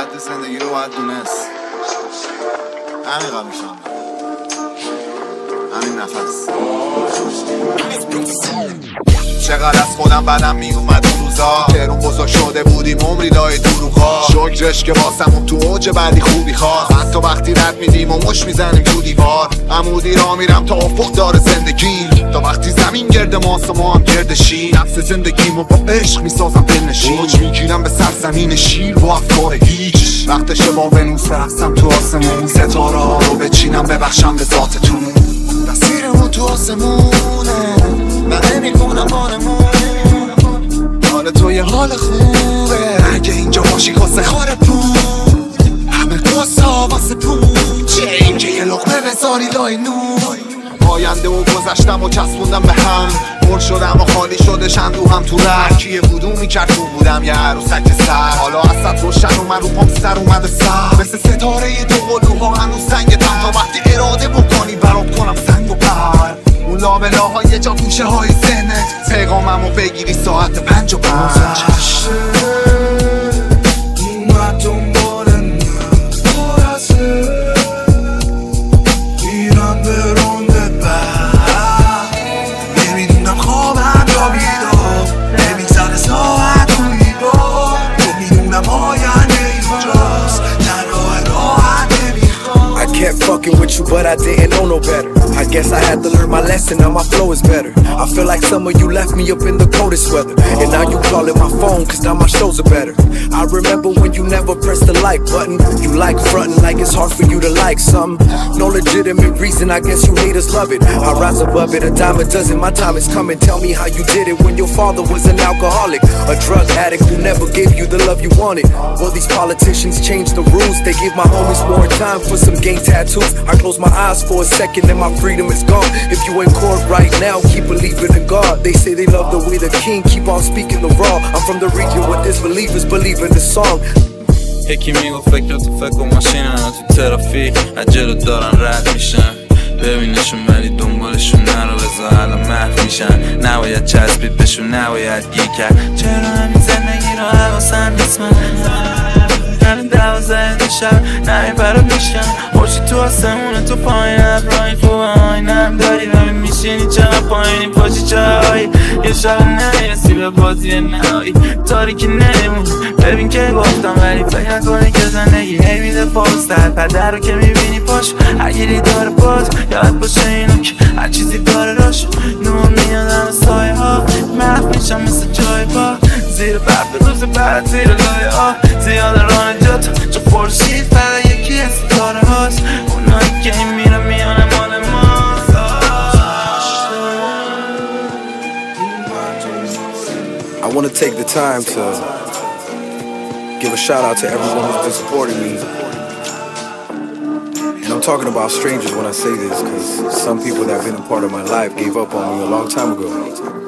حد زندگی رو باید دونست. عمیقا میشم همین نفس. چقدر از خودم بدم میومد اون روزا، تهرون بزرگ شده بودیم عمری لای دروغا. شکرش که واسمون تو اوج بعدی خوبی خواست، حتی وقتی رد میدیم و مش میزنیم تو دیوار. عمودی را میرم تا افق داره زندگی، تا وقتی زمین گرد ماست و ما هم گرد شیر. نفس زندگیمو با عشق میسازم دلنشین، اوج میگیرم به سرزمین شیر با افکار هیچ. وقتشه با ونوس رقصم تو آسمون، ستاره ها رو بچینم ببخشم به ذاتتون. تصویرمون تو آسمونه من نمیکنم بانمون، حال تو یه حال خوبه اگه اینجا باشی کاسه خاره پون. همه قصا واسه پون چه این که یه لقمه بذاری لای نور. آینده و گذشتم و چسبوندم به هم، پر شدم و خالی شده شندوهم تو ره. کیه بودو میکرد تو بودم یه عروسک سر، حالا اصد روشن و من رو پام سر اومده سر. مثل ستاره دو قلوها هنوز سنگتم، تا وقتی اراده بکنی برات کنم سنگ و پر. اون لابلاهای جا گوشه های ذهنت، پیغاممو بگیری ساعت 5:05. اومد دنبال من برسه، میرم به رونده بعد. نمیدونم خوابم یا بیدار، نمیگذره ساعت و ایبار. نمیدونم آینده اینجاست، در راه راحت نمیخوام. I kept fucking with you but I didn't know no better. I guess I had to learn my lesson, now my flow is better. I feel like summer you left me up in the coldest weather, and now you calling my phone cause now my shows are better. I remember when you never pressed the like button, you like frontin' like it's hard for you to like something. No legitimate reason, I guess you haters love it. I rise above it, a dime a dozen, my time is coming. Tell me how you did it when your father was an alcoholic, a drug addict who never gave you the love you wanted. Well, these politicians changed the rules, they give my homies more time for some gang tattoos. I close my eyes for a second and my freedom is gone. If you in court right now, keep believing in God. They say they love the way the king keep on speaking the raw. I'm from the region where disbelievers believe in the song. یکی میگو فکرتو فکر و ماشینن تو ترافیک عجلو دارن رد میشن، ببینشون ولی دنبالشون نرو بذار الان محو میشن. نباید چسبید بهشون نباید گیر کرد، چرا همین زندگی رو حواسم نیست من. الان 12 شب نمیپره میشکن، خوشی تو آسمونه تو پایین ابرای خوبه آینم داری و میشینی چقدر پایینی پاچی جایی. یه شب نمیرسی به بازی نهایی، تاریکی نمیمون ببین که گفتم ولی فکر نکنی که زندگی هی میده پاستر. پدر رو که میبینی پاش اگری داره باز، یاد باشه اینو که هر چیزی داره راش. نور میادم و سایه ها محو میشم مثل جای پا، زیر برف روز بعد زیر لایه ها. زیاد راه نجات چون خورشید فقط یکی از ستاره هاست، اونایی که این میره میانه مال ماست. I want to take the time to give a shout out to everyone who's been supporting me. And I'm talking about strangers when I say this, because some people that have been a part of my life gave up on me a long time ago.